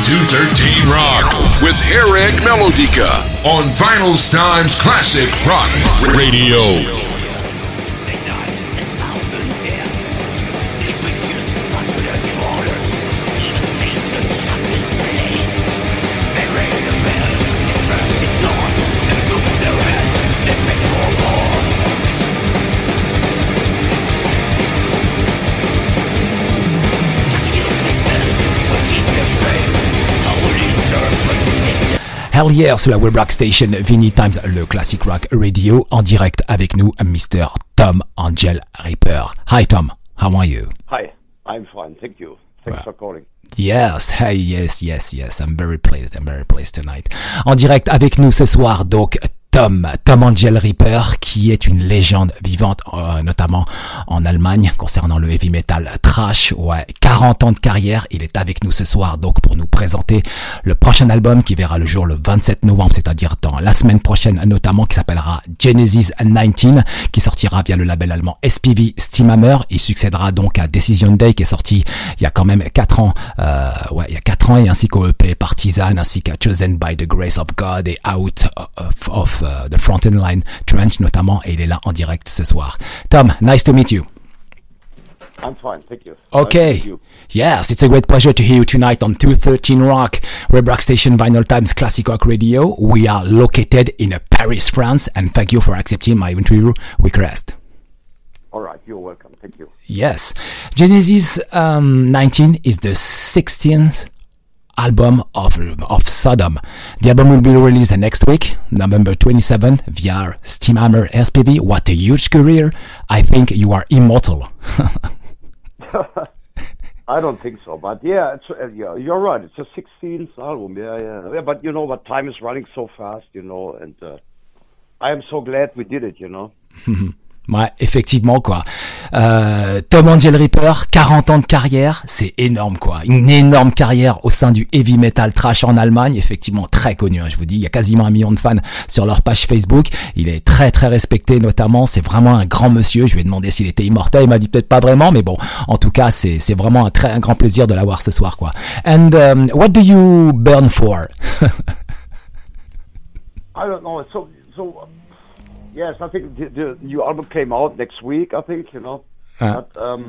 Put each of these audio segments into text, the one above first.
213 Rock with Eric Melodica on Vinyl Times Classic Rock Radio. Hell yeah, sur la Web Rock Station Vinyl Times, le Classic Rock Radio, en direct avec nous, Mr. Tom Angel Reaper. Hi Tom, how are you? Hi, I'm fine, thank you. Thanks for calling. Yes, hey, yes, I'm very pleased tonight. En direct avec nous ce soir, donc, Tom Angel Reaper, qui est une légende vivante, notamment en Allemagne, concernant le heavy metal trash. Ouais, 40 ans de carrière. Il est avec nous ce soir, donc, pour nous présenter le prochain album qui verra le jour le 27 novembre, c'est-à-dire dans la semaine prochaine, notamment, qui s'appellera Genesis 19, qui sortira via le label allemand SPV Steamhammer. Il succédera donc à Decision Day, qui est sorti il y a quand même 4 ans, il y a 4 ans, et ainsi qu'au EP Partisan, ainsi qu'à Chosen by the Grace of God et Out of the Frontend Line Trench notamment, et il est là en direct ce soir. Tom, nice to meet you. I'm fine, thank you. Okay. Nice to meet you. Yes, it's a great pleasure to hear you tonight on 213 Rock, Web Rock Station Vinyl Times Classic Rock Radio. We are located in Paris, France, and thank you for accepting my interview request. All right, you're welcome, thank you. Yes. Genesis 19 is the 16th album of Sodom. The album will be released next week, November 27, via Steamhammer SPV. What a huge career. I think you are immortal. I don't think so, but yeah, you're right. It's a 16th album. Yeah, but you know what? Time is running so fast, you know, and I am so glad we did it, you know. Ouais, effectivement, quoi. Tom Angel Reaper, 40 ans de carrière, c'est énorme, quoi. Une énorme carrière au sein du heavy metal trash en Allemagne, effectivement très connu, hein, je vous dis. Il y a quasiment 1 million de fans sur leur page Facebook. Il est très très respecté, notamment. C'est vraiment un grand monsieur. Je lui ai demandé s'il était immortel. Il m'a dit peut-être pas vraiment, mais bon. En tout cas, c'est vraiment un grand plaisir de l'avoir ce soir, quoi. And what do you burn for? I don't know. So. Yes, I think the new album came out next week, I think, you know. But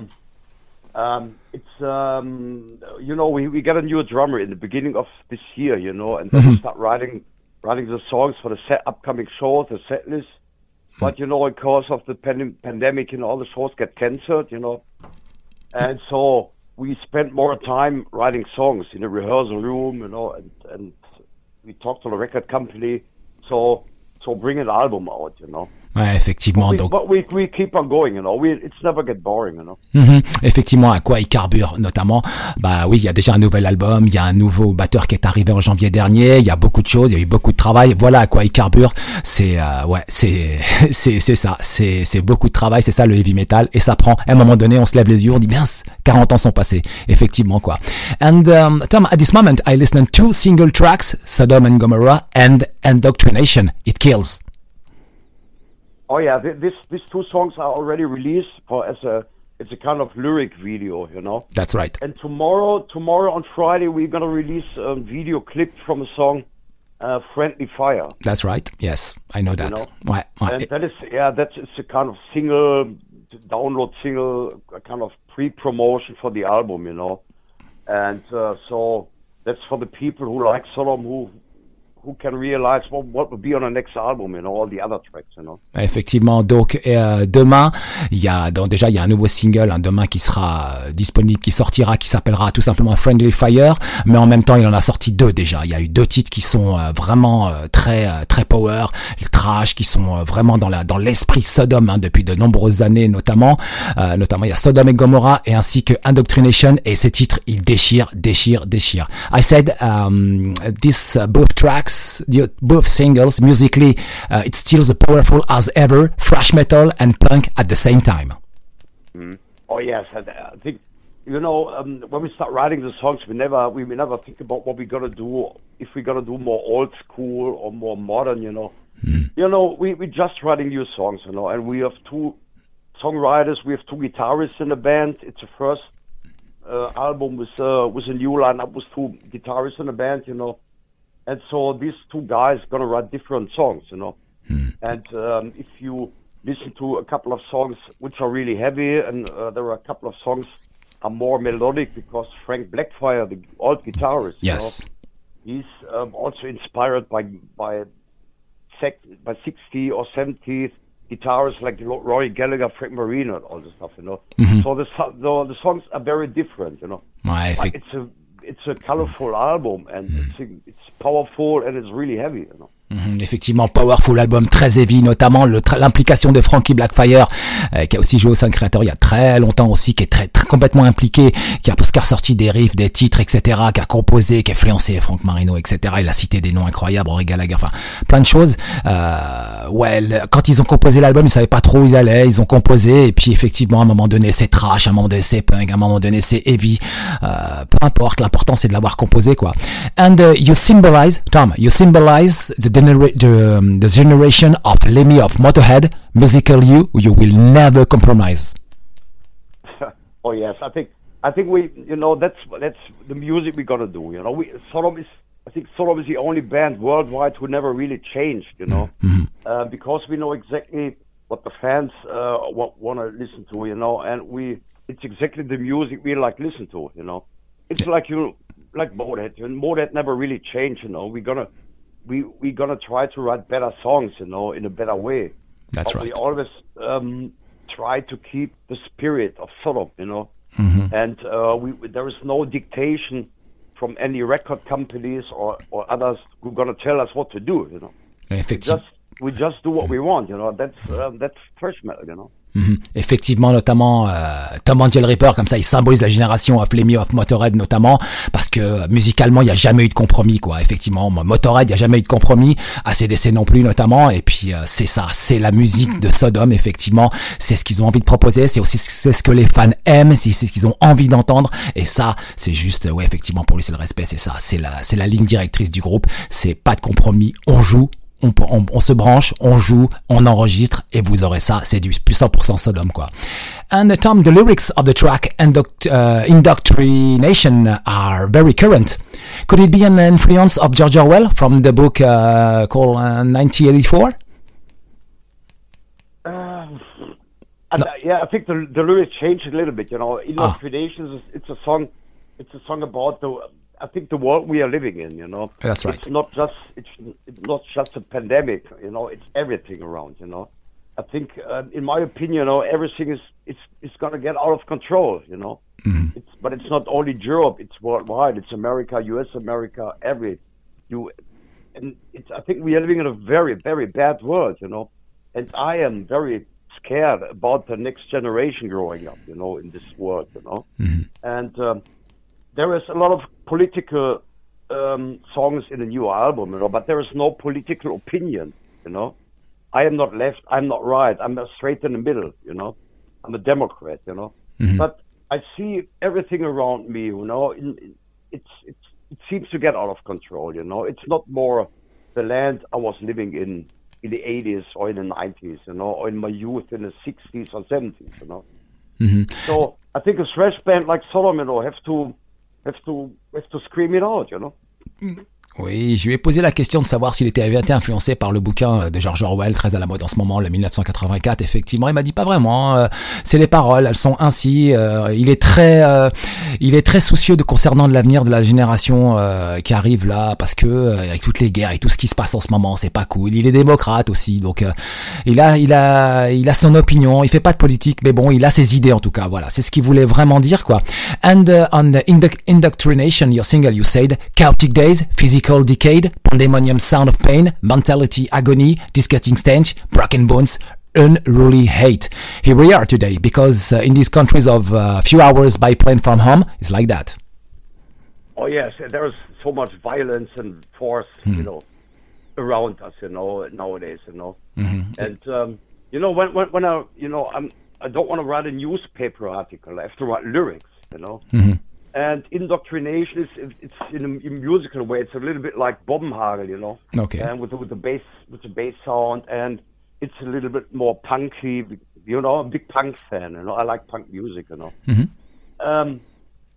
it's, you know, we got a new drummer in the beginning of this year, you know, and then we start writing the songs for the upcoming shows, the set list. But, you know, because of the pandemic, you know, all the shows get cancelled, you know. And so we spent more time writing songs in the rehearsal room, you know, and we talked to the record company. So bring an album out, you know. Ouais, effectivement. But we keep on going, you know. It's never get boring, you know. Effectivement, à quoi il carbure, notamment. Bah oui, il y a déjà un nouvel album, il y a un nouveau batteur qui est arrivé en janvier dernier, il y a beaucoup de choses, il y a eu beaucoup de travail. Voilà à quoi il carbure. C'est ça. C'est beaucoup de travail, c'est ça le heavy metal. Et ça prend, à un moment donné, on se lève les yeux, on dit, mince, 40 ans sont passés. Effectivement, quoi. And, Tom, at this moment, I listen to 2 single tracks, Sodom and Gomorrah and Indoctrination. It kills. Oh yeah, these 2 songs are already released it's a kind of lyric video, you know. That's right. And tomorrow on Friday we're gonna release a video clip from a song, Friendly Fire. That's right. Yes, I know that. You know? Ouais. And it's a kind of download single, a kind of pre-promotion for the album, you know. And so that's for the people who like Sodom, who can realize what will be on the next album, you know, all the other tracks, you know. Effectivement, donc demain, il y a un nouveau single, demain qui sera disponible, qui sortira, qui s'appellera tout simplement Friendly Fire, mais en même temps, il en a sorti 2 déjà. Il y a eu 2 titres qui sont vraiment très power, trash, qui sont vraiment dans l'esprit Sodom, hein, depuis de nombreuses années, notamment il y a Sodom et Gomorrah et ainsi que Indoctrination, et ces titres, ils déchirent. I said this both tracks, both singles, musically, it's still as powerful as ever, thrash metal and punk at the same time. Oh yes, I think, you know, when we start writing the songs, we never think about what we're gonna do, if we're gonna do more old school or more modern, you know. You know, we just writing new songs, you know, and we have 2 songwriters, we have 2 guitarists in the band. It's the first album with a new lineup with two guitarists in the band, you know. And so these two guys gonna write different songs, you know. And if you listen to a couple of songs which are really heavy, and there are a couple of songs are more melodic because Frank Blackfire, the old guitarist, Yes. you know, he's also inspired by 60 or 70 guitarists like Rory Gallagher, Frank Marino, and all this stuff, you know. So the songs are very different, you know. Ouais, But it's a colorful album, and it's powerful, and it's really heavy, you know. Effectivement, powerful album, très heavy, notamment l'implication de Frankie Blackfire, qui a aussi joué au Sound Creator il y a très longtemps aussi, qui est très complètement impliqué, qui a ressorti des riffs, des titres, etc., qui a composé, qui a influencé Frank Marino, etc. Il a cité des noms incroyables, Rory Gallagher, enfin plein de choses. Quand ils ont composé l'album, ils savaient pas trop où ils allaient, ils ont composé, et puis effectivement, à un moment donné, c'est trash, à un moment donné, c'est punk, à un moment donné, c'est heavy, peu importe, l'important c'est de l'avoir composé, quoi. And you symbolize, Tom, the generation of Lemmy of Motorhead, musical you will never compromise. Oh yes, I think we, you know, that's the music we're gonna do. You know, Sodom is the only band worldwide who never really changed. You know, because we know exactly what the fans want to listen to. You know, and it's exactly the music we like listen to. You know, it's like Motorhead. Motorhead never really changed. You know, we're gonna try to write better songs, you know, in a better way. That's right. We always try to keep the spirit of Sodom, you know. And there is no dictation from any record companies or others who are gonna tell us what to do, you know. We just do what we want, you know. That's thrash metal, you know. Effectivement, notamment Tom Angel Reaper, comme ça il symbolise la génération of Lemmy of Motorhead, notamment parce que musicalement il n'y a jamais eu de compromis, quoi. Effectivement, Motorhead, il n'y a jamais eu de compromis, ACDC non plus notamment, et puis c'est ça, c'est la musique de Sodom. Effectivement, c'est ce qu'ils ont envie de proposer, c'est ce que les fans aiment, c'est ce qu'ils ont envie d'entendre, et ça c'est juste, ouais, effectivement, pour lui c'est le respect, c'est ça, c'est la ligne directrice du groupe, c'est pas de compromis, on joue, on se branche, on joue, on enregistre, et vous aurez ça, c'est du plus 100% Sodom, quoi. And Tom, the lyrics of the track Indoctrination are very current. Could it be an influence of George Orwell from the book called 1984? Yeah, I think the lyrics changed a little bit, you know. Indoctrination, it's a song about the world we are living in, you know. That's right. It's not just a pandemic, you know. It's everything around, you know. I think, in my opinion, you know, everything is going to get out of control, you know. But it's not only Europe; it's worldwide. It's America, U.S., America, I think we are living in a very, very bad world, you know. And I am very scared about the next generation growing up, you know, in this world, you know. And there is a lot of political songs in the new album, you know, but there is no political opinion, you know. I am not left, I'm not right, I'm straight in the middle, you know. I'm a Democrat, you know. But I see everything around me, you know. It seems to get out of control, you know. It's not more the land I was living in the 80s or in the 90s, you know, or in my youth in the 60s or 70s, you know. So I think a thrash band like Sodom, you know, have to scream it out, you know. Oui, je lui ai posé la question de savoir s'il avait été influencé par le bouquin de George Orwell, très à la mode en ce moment, le 1984. Effectivement, il m'a dit pas vraiment. C'est les paroles, elles sont ainsi. Il est très soucieux concernant de l'avenir de la génération qui arrive là, parce que avec toutes les guerres et tout ce qui se passe en ce moment, c'est pas cool. Il est démocrate aussi, donc il a son opinion. Il fait pas de politique, mais bon, il a ses idées en tout cas. Voilà, c'est ce qu'il voulait vraiment dire, quoi. And on the Indoctrination, your single, you said, chaotic days, physical decade, pandemonium sound of pain, mentality agony, disgusting stench, broken bones, unruly hate. Here we are today, because in these countries of few hours by plane from home, it's like that. Oh yes, there is so much violence and force, you know, around us, you know, nowadays, you know. And you know, when I don't want to write a newspaper article. I have to write lyrics, you know. And Indoctrination it's in a musical way. It's a little bit like Bombenhagel, you know. Okay. And with the bass sound, and it's a little bit more punky. You know, I'm a big punk fan. You know, I like punk music. You know.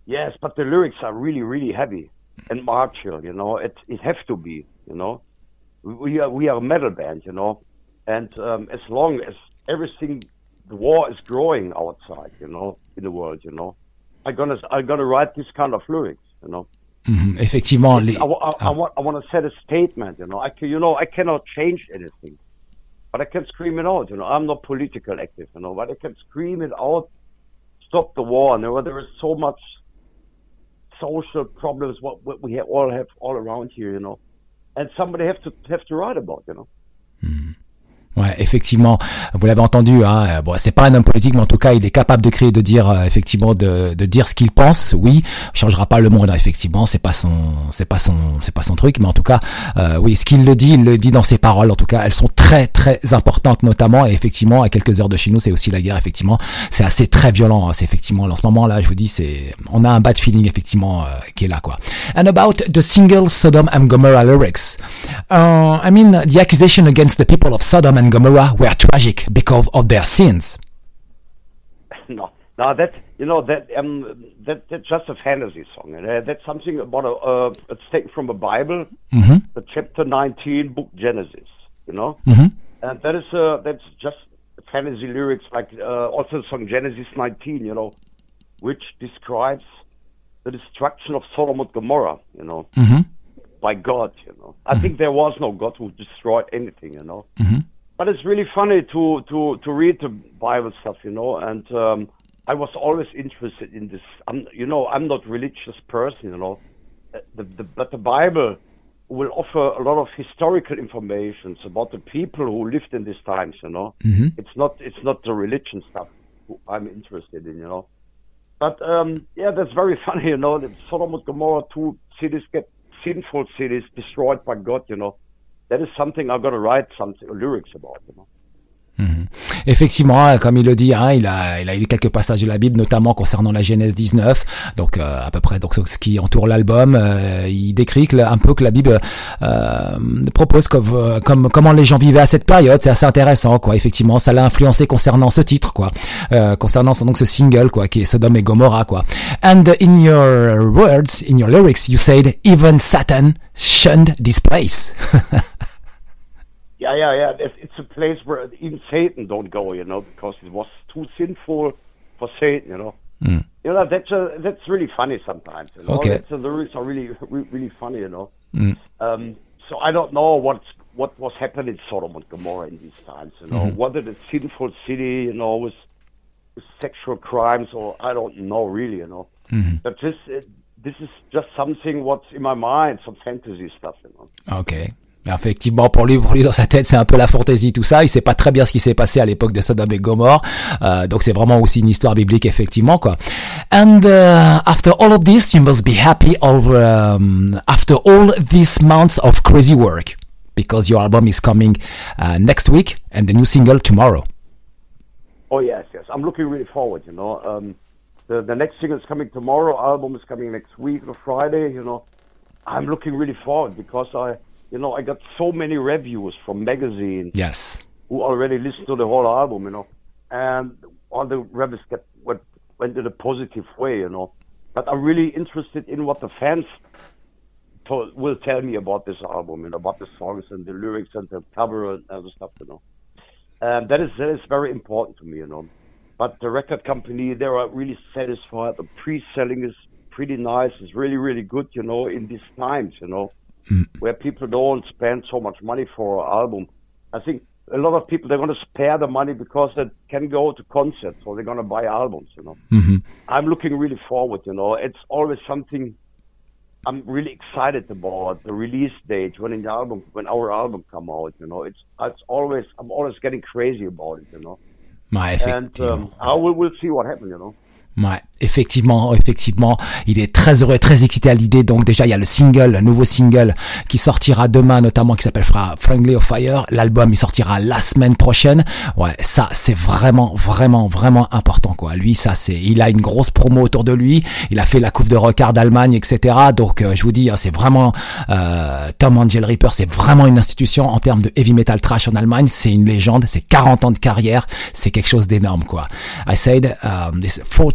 Yes, but the lyrics are really, really heavy and martial. You know, it has to be. You know, we are a metal band. You know, and as long as everything, the war is growing outside. You know, in the world. You know, I'm gonna write this kind of lyrics. You know. Mm-hmm. Effectivement, I want to set a statement. You know, I cannot change anything, but I can scream it out. You know, I'm not political active. You know, but I can scream it out. Stop the war. You know, there is so much social problems what we all have all around here. You know, and somebody have to write about. You know. Mm. Ouais, effectivement, vous l'avez entendu, hein. Bon, c'est pas un homme politique, mais en tout cas, il est capable de créer, de dire, effectivement, de dire ce qu'il pense. Oui, il changera pas le monde, hein, effectivement, c'est pas son truc, mais en tout cas, oui, ce qu'il le dit, il le dit dans ses paroles. En tout cas, elles sont très, très importantes, notamment, et effectivement, à quelques heures de chez nous, c'est aussi la guerre, effectivement. C'est assez très violent, hein. C'est effectivement, en ce moment-là, je vous dis, on a un bad feeling, effectivement, qui est là, quoi. And about the single Sodom and Gomorrah lyrics, I mean, the accusation against the people of Sodom and Gomorrah were tragic because of their sins. No, that's just a fantasy song. That's something about it's taken from a Bible, the chapter 19, book Genesis. You know, and that's just fantasy lyrics, like also the song Genesis 19. You know, which describes the destruction of Sodom and Gomorrah. You know, by God. You know, I think there was no God who destroyed anything. You know. But it's really funny to read the Bible stuff, you know, and I was always interested in this. I'm not a religious person, you know, but the Bible will offer a lot of historical information about the people who lived in these times, you know. It's not the religion stuff I'm interested in, you know. But that's very funny, you know. That Sodom and Gomorrah, two cities get sinful cities destroyed by God, you know. That is something I've got to write lyrics about, you know. Effectivement, comme il le dit, hein, il a lu quelques passages de la Bible, notamment concernant la Genèse 19, donc à peu près donc ce qui entoure l'album. Il décrit un peu que la Bible propose comme comment les gens vivaient à cette période. C'est assez intéressant, quoi. Effectivement, ça l'a influencé concernant ce titre, quoi, concernant donc ce single, quoi, qui est Sodom et Gomorrah, quoi. And in your words, in your lyrics, you said even Satan shunned this place. Yeah. It's a place where even Satan don't go, you know, because it was too sinful for Satan, you know. You know, that's really funny sometimes. You know? Okay. The lyrics are really, really funny, you know. So I don't know what was happening in Sodom and Gomorrah in these times, you know. Was it a sinful city, you know, with sexual crimes, or I don't know really, you know. But this is just something what's in my mind, some fantasy stuff, you know. Okay. Effectivement, pour lui dans sa tête, c'est un peu la fantaisie, tout ça. Il sait pas très bien ce qui s'est passé à l'époque de Sodome et Gomorrhe. Donc c'est vraiment aussi une histoire biblique, effectivement, quoi. And after all of this, you must be happy after all these months of crazy work, because your album is coming next week and the new single tomorrow. Oh yes. I'm looking really forward, you know. The next single is coming tomorrow. Album is coming next week on Friday, you know. I'm looking really forward because I got so many reviews from magazines. Yes. Who already listened to the whole album, you know, and all the reviews went in a positive way, you know. But I'm really interested in what the fans will tell me about this album, you know, about the songs and the lyrics and the cover and other stuff, you know. And that is very important to me, you know. But the record company, they are really satisfied. The pre-selling is pretty nice. It's really, really good, you know, in these times, you know. Where people don't spend so much money for an album. I think a lot of people, they're going to spare the money because they can go to concerts or they're going to buy albums, you know. I'm looking really forward, you know. It's always something I'm really excited about, the release date, when our album come out, you know. I'm always getting crazy about it, you know. And we'll see what happens, you know. Ouais, effectivement, il est très heureux, très excité à l'idée. Donc déjà, il y a le nouveau single qui sortira demain, notamment, qui s'appelle Friendly of Fire. L'album, il sortira la semaine prochaine. Ouais, ça, c'est vraiment important, quoi. Lui, il a une grosse promo autour de lui. Il a fait la Coupe de Rock'Hard d'Allemagne, etc. Donc, je vous dis, hein, c'est vraiment, Tom Angel Reaper, c'est vraiment une institution en termes de heavy metal trash en Allemagne. C'est une légende. C'est 40 ans de carrière. C'est quelque chose d'énorme, quoi. I said, this 40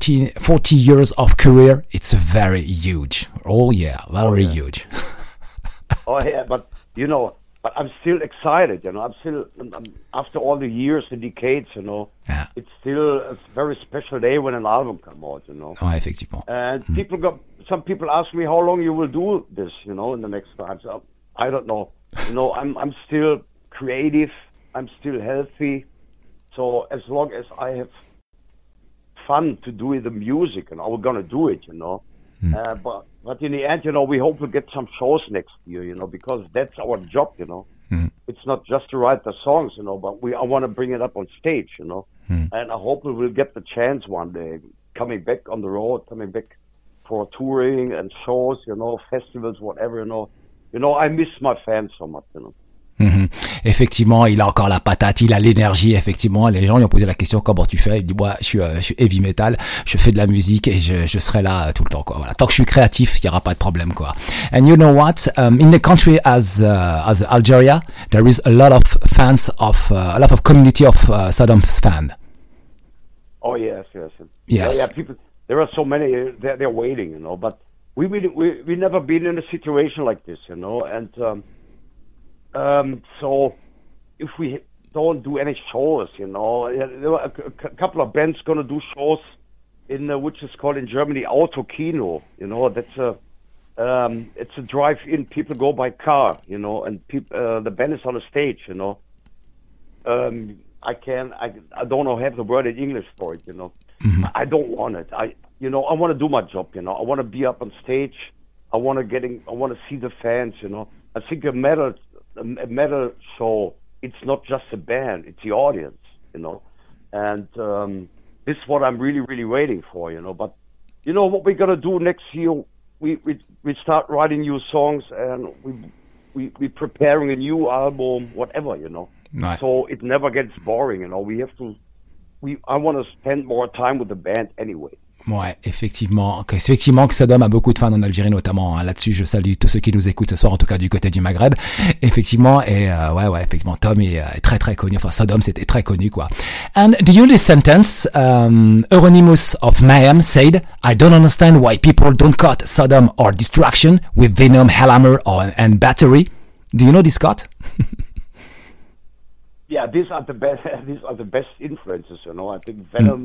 40 years of career, it's very huge. Oh yeah, very huge. Oh yeah, but but I'm still excited, I'm after all the years and decades, Yeah. it's still a very special day when an album comes out, Ouais, effectivement. And some people ask me how long you will do this, in the next time. So I don't know. I'm still creative. I'm still healthy. So as long as I have fun to do the music, we're gonna do it, But in the end, we hope to get some shows next year, because that's our job, It's not just to write the songs, but I want to bring it up on stage, And I hope we will get the chance one day, coming back on the road, coming back for touring and shows, festivals, whatever, I miss my fans so much, Effectivement, il a encore la patate, il a l'énergie, effectivement. Les gens lui ont posé la question, comment tu fais? Il dit, moi, je suis heavy metal, je fais de la musique et je serai là tout le temps, quoi. Voilà. Tant que je suis créatif, il y aura pas de problème, quoi. And you know what? In the country as Algeria, there is a lot of fans a lot of community of Sodom's fan. Oh, yes. Yes. Yeah, people, there are so many, they're waiting, but we never been in a situation like this, and, so if we don't do any shows, there were a couple of bands going to do shows in which is called in Germany Autokino. That's it's a drive-in. People go by car, and the band is on the stage. I don't know have the word in English for it. Mm-hmm. I don't want it. I want to do my job. I want to be up on stage. I want to see the fans. I think a metal show, it's not just a band, it's the audience, and this is what I'm really, really waiting for, but what we're gonna do next year, we start writing new songs, and we preparing a new album, whatever, Right. So it never gets boring, I want to spend more time with the band anyway. Ouais, effectivement que Sodom a beaucoup de fans en Algérie notamment. Hein. Là-dessus, je salue tous ceux qui nous écoutent ce soir, en tout cas du côté du Maghreb. Effectivement, et effectivement, Tom est très très connu. Enfin, Sodom, c'était très connu, quoi. And do you this sentence? Euronymous of Mayhem said, "I don't understand why people don't cut Sodom or Destruction with Venom, Hellhammer, and Battery." Do you know this cut? Yeah, these are the best. These are the best influences. I think Venom.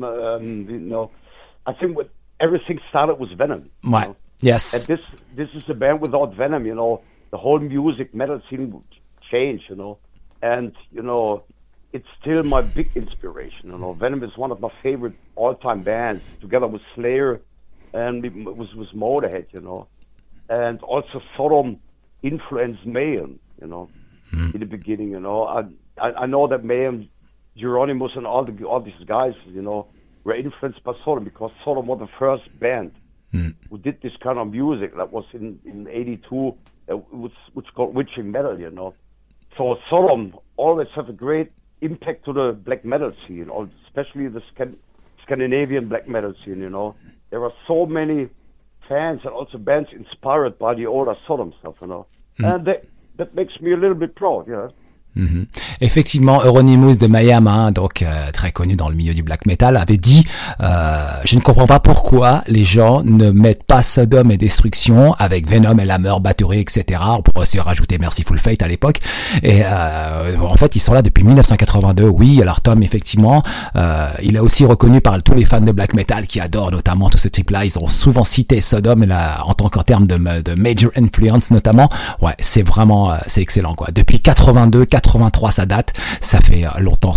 I think everything started with Venom. Right. Yes. And this is a band without Venom. The whole music metal scene would change. And it's still my big inspiration. Venom is one of my favorite all-time bands, together with Slayer and with Motorhead. And also Sodom influenced Mayhem. In the beginning. I know that Mayhem, Euronymous, and all these guys. Were influenced by Sodom, because Sodom was the first band who did this kind of music. That was in '82, which called witching metal, So Sodom always had a great impact to the black metal scene, especially the Scandinavian black metal scene. There are so many fans and also bands inspired by the older Sodom stuff, and that makes me a little bit proud, Mm-hmm. Effectivement, Euronymous de Mayhem, donc très connu dans le milieu du black metal, avait dit je ne comprends pas pourquoi les gens ne mettent pas Sodom et Destruction avec Venom, Hellhammer, Battery, etc. On pourrait aussi rajouter Merciful Fate à l'époque. Et en fait, ils sont là depuis 1982. Oui, alors Tom, effectivement, il est aussi reconnu par tous les fans de black metal qui adorent notamment tout ce type-là. Ils ont souvent cité Sodom en tant qu'en termes de major influence notamment. Ouais, c'est vraiment c'est excellent, quoi. Depuis 83 ça date, ça fait longtemps.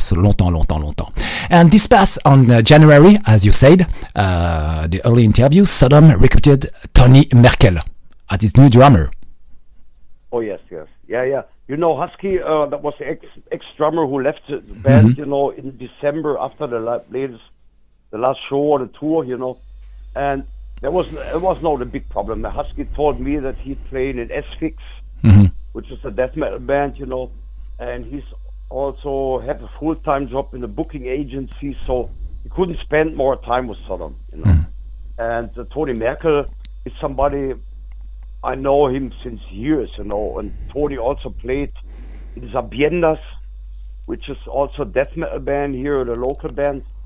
And this past on January, as you said, the early interview, Sodom recruited Tony Merkel as his new drummer. Oh yes, yeah. Husky, that was the ex-drummer who left the band, in December after the last show or the tour, and it was not a big problem. Husky told me that he played in Asphyx, which is a death metal band, and he's also had a full-time job in a booking agency, so he couldn't spend more time with Sodom, And Tony Merkel is somebody, I know him since years, and Tony also played in Sabiendas, which is also a death metal band here, the local band,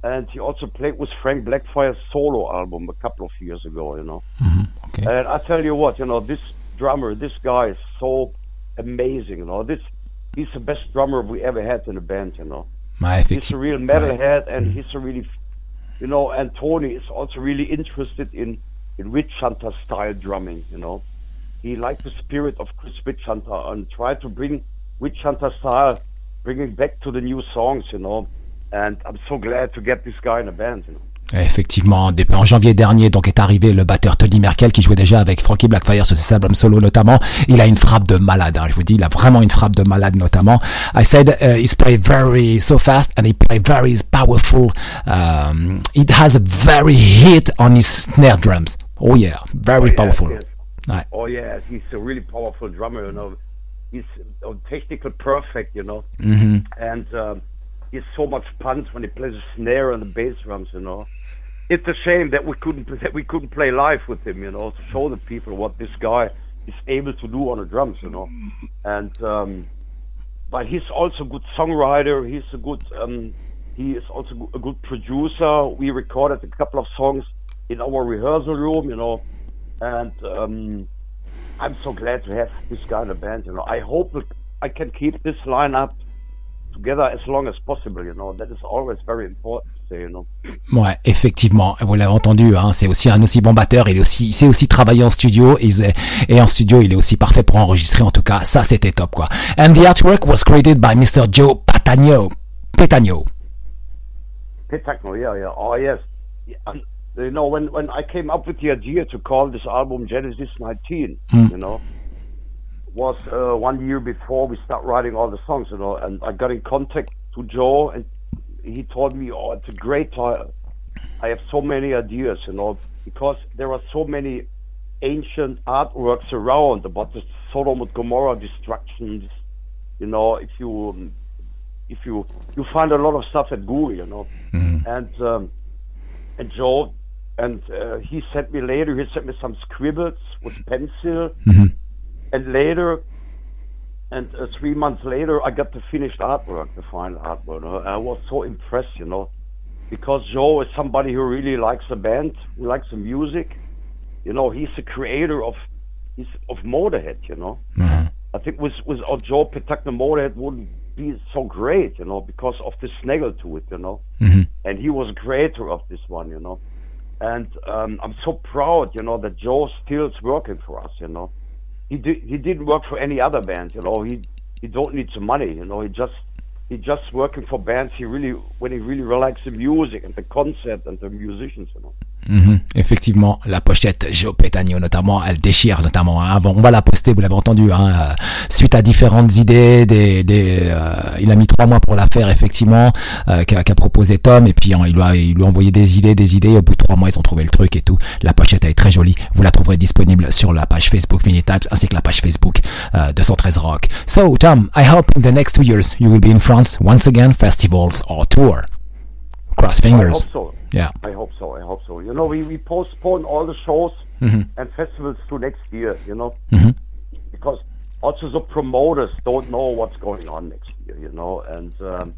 and he also played with Frank Blackfire's solo album a couple of years ago, you know. Okay. And I tell you what, you know, this drummer, this guy is so amazing, you know. He's the best drummer we ever had in the band, you know. He's a real metalhead, and he's a really, you know, and Tony is also really interested in Witch Hunter style drumming, you know. He liked the spirit of Chris Witch Hunter and tried to bring Witch Hunter style, bringing back to the new songs, you know. And I'm so glad to get this guy in the band, you know. Effectivement, en janvier dernier, donc est arrivé le batteur Tony Merkel qui jouait déjà avec Frankie Blackfire sur ses albums solo notamment. Il a une frappe de malade, hein, je vous dis, il a vraiment une frappe de malade notamment. I said he's played very so fast and he played very powerful. It has a very hit on his snare drums. Oh yeah, very powerful. Yes. Ouais. Oh yeah, he's a really powerful drummer, you know. He's technical perfect, you know. And he has so much punch when he plays the snare and the bass drums, you know. It's a shame that we couldn't play live with him, you know, to show the people what this guy is able to do on the drums, you know. And but he's also a good songwriter. He is also a good producer. We recorded a couple of songs in our rehearsal room, you know. And I'm so glad to have this guy in the band, you know. I hope that I can keep this lineup together as long as possible, you know. That is always very important to say, you know. Ouais, effectivement, vous l'avez entendu, hein, c'est aussi un aussi bon batteur, il sait aussi travailler en studio, et en studio, il est aussi parfait pour enregistrer, en tout cas, ça c'était top, quoi. And the artwork was created by Mr. Joe Petagno, yeah. Oh, yes. You know, when I came up with the idea to call this album Genesis 19, you know, was 1 year before we start writing all the songs, you know, and I got in contact to Joe, and he told me, oh, it's a great time. I have so many ideas, you know, because there are so many ancient artworks around about the Sodom and Gomorrah destructions, you know, if you find a lot of stuff at Google, you know, and Joe, and he sent me some scribbles with pencil. And later, 3 months later, I got the finished artwork, the final artwork. You know? I was so impressed, you know, because Joe is somebody who really likes the band, who likes the music. You know, he's the creator of Motorhead, you know. I think without Joe Petagno, Motorhead wouldn't be so great, you know, because of the snaggle to it, you know. And he was creator of this one, you know. And I'm so proud, you know, that Joe still is working for us, you know. He didn't work for any other band, you know. He don't need some money, you know. He just working for bands when he really likes the music and the concept and the musicians, you know. Effectivement, la pochette Joe Petagno notamment, elle déchire notamment. Hein. Bon, on va la poster, vous l'avez entendu. Hein, suite à différentes idées, il a mis 3 mois pour la faire effectivement, qu'a proposé Tom, et puis il lui a envoyé des idées. Et au bout de 3 mois, ils ont trouvé le truc et tout. La pochette elle est très jolie. Vous la trouverez disponible sur la page Facebook Vinyl Times ainsi que la page Facebook 213 Rock. So Tom, I hope in the next 2 years you will be in France once again, festivals or tour. Cross fingers. I hope so. Yeah. I hope so. You know, we postpone all the shows and festivals to next year, you know, because also the promoters don't know what's going on next year, you know, and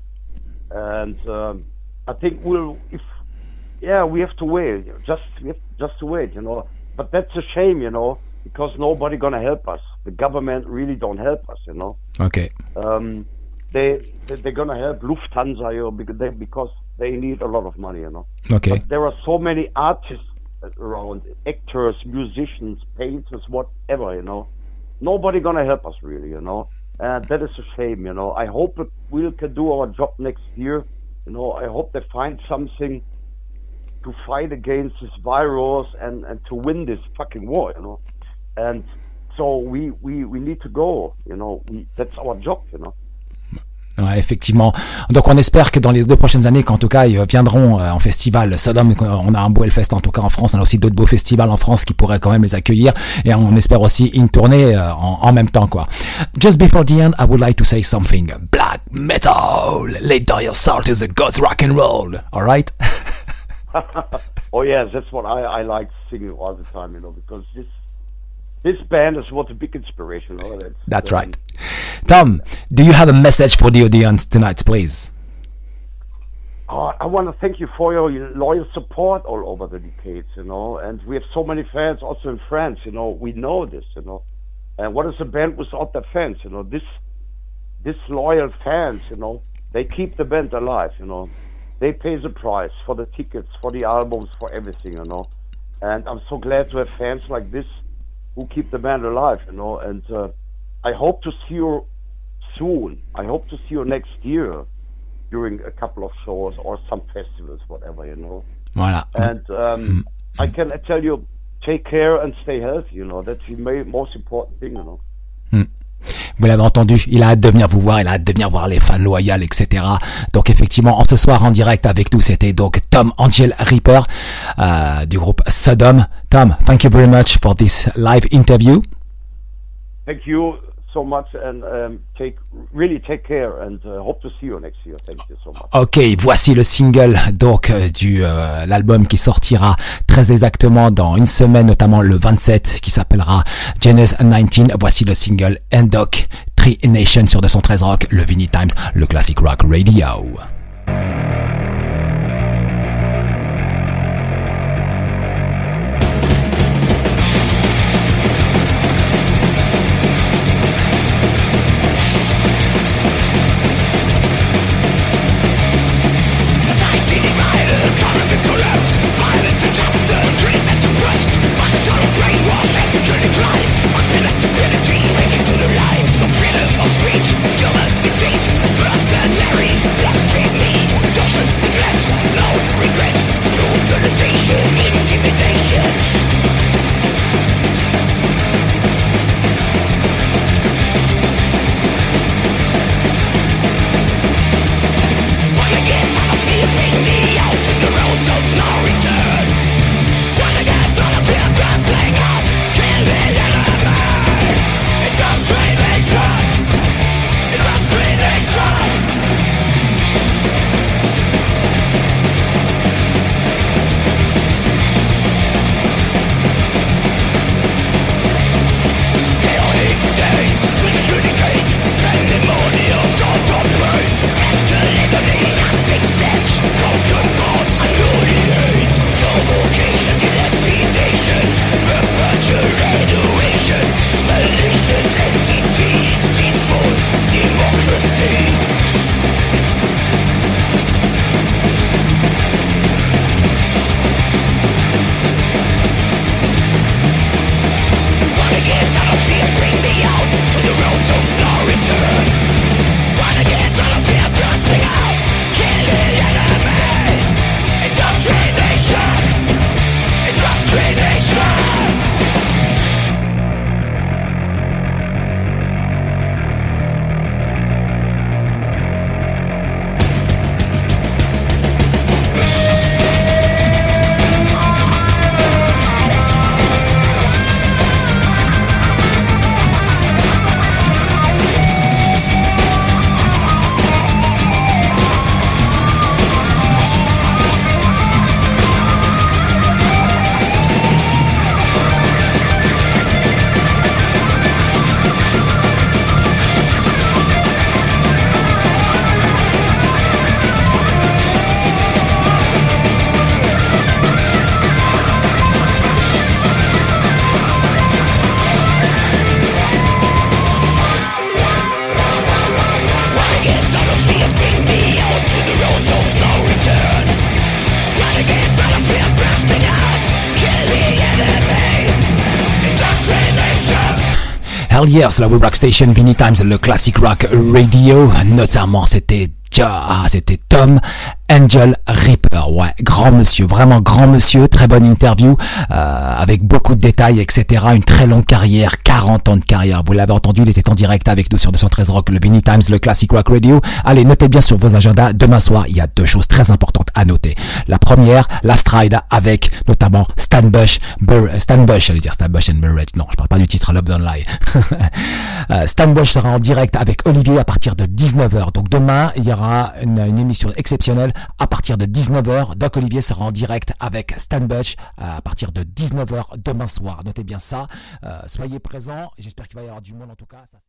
I think we have to wait, we have just to wait, you know, but that's a shame, you know, because nobody gonna help us. The government really don't help us, you know. Okay. They're gonna help Lufthansa, you know, because they need a lot of money, you know. Okay. But there are so many artists around, actors, musicians, painters, whatever, you know. Nobody gonna help us really, you know. And that is a shame, you know. I hope that we can do our job next year. You know, I hope they find something to fight against this virus and to win this fucking war, you know. And so we need to go, you know. That's our job, you know. Ouais, effectivement. Donc on espère que dans les 2 prochaines années, qu'en tout cas ils viendront en festival. Sodom, on a un beau Hellfest en tout cas en France, on a aussi d'autres beaux festivals en France qui pourraient quand même les accueillir, et on espère aussi une tournée en même temps, quoi. Just before the end, I would like to say something. Black metal, lay down your soul to the gods rock and roll. All right? Oh yes, that's what I like singing all the time, you know, because this band is what a big inspiration. Oh, that's right. Tom, do you have a message for the audience tonight, please? I want to thank you for your loyal support all over the decades, and we have so many fans also in France, we know this, and what is a band without their fans, this loyal fans, they keep the band alive, they pay the price for the tickets, for the albums, for everything, and I'm so glad to have fans like this who keep the band alive, and I hope to see you soon. I hope to see you next year during a couple of shows or some festivals, whatever, Voilà. And I can tell you, take care and stay healthy, that's the most important thing, Vous l'avez entendu, il a hâte de venir vous voir, il a hâte de venir voir les fans loyaux, etc. Donc effectivement, ce soir en direct avec nous, c'était donc Tom Angel Reaper du groupe Sodom. Tom, thank you very much for this live interview. Thank you so much and take care and hope to see you next year. Thank you so much. Ok, voici le single donc du l'album qui sortira très exactement dans une semaine, notamment le 27, qui s'appellera Genesis 19. Voici le single Endok, Three Nations sur 213 Rock, le Vinny Times, le Classic Rock Radio. Hell yeah, sur la Web Rock Station, Vinny Times, le Classic Rock Radio. Notamment, c'était Tom Angel Reaper, ouais, grand monsieur, vraiment grand monsieur, très bonne interview, avec beaucoup de détails, etc. Une très longue carrière, 40 ans de carrière, vous l'avez entendu, il était en direct avec nous sur 213 Rock, le Vinny Times, le Classic Rock Radio. Allez, notez bien sur vos agendas, demain soir, il y a deux choses très importantes à noter. La première, Last Ride avec notamment Stan Bush and Burrett, non, je parle pas du titre Love Don't Lie. Stan Bush sera en direct avec Olivier à partir de 19h, donc demain, il y aura une émission exceptionnelle à partir de 19h. Doc Olivier sera en direct avec Stan Bush à partir de 19h demain soir. Notez bien ça. Soyez présents. J'espère qu'il va y avoir du monde en tout cas. Ça,